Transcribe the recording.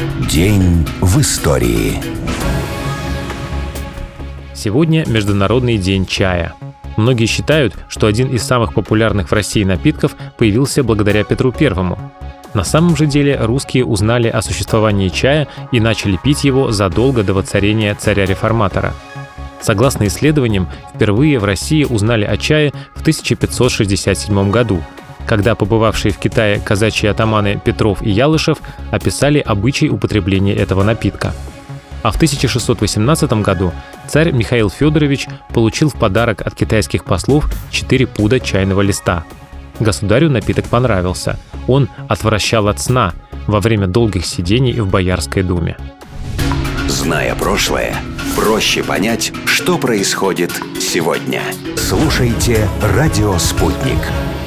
День в истории. Сегодня Международный день чая. Многие считают, что один из самых популярных в России напитков появился благодаря Петру Первому. На самом же деле русские узнали о существовании чая и начали пить его задолго до воцарения царя-реформатора. Согласно исследованиям, впервые в России узнали о чае в 1567 году, когда побывавшие в Китае казачьи атаманы Петров и Ялышев описали обычай употребления этого напитка. А в 1618 году царь Михаил Федорович получил в подарок от китайских послов 4 пуда чайного листа. Государю напиток понравился. Он отвращал от сна во время долгих сидений в Боярской думе. Зная прошлое, проще понять, что происходит сегодня. Слушайте «Радио Спутник».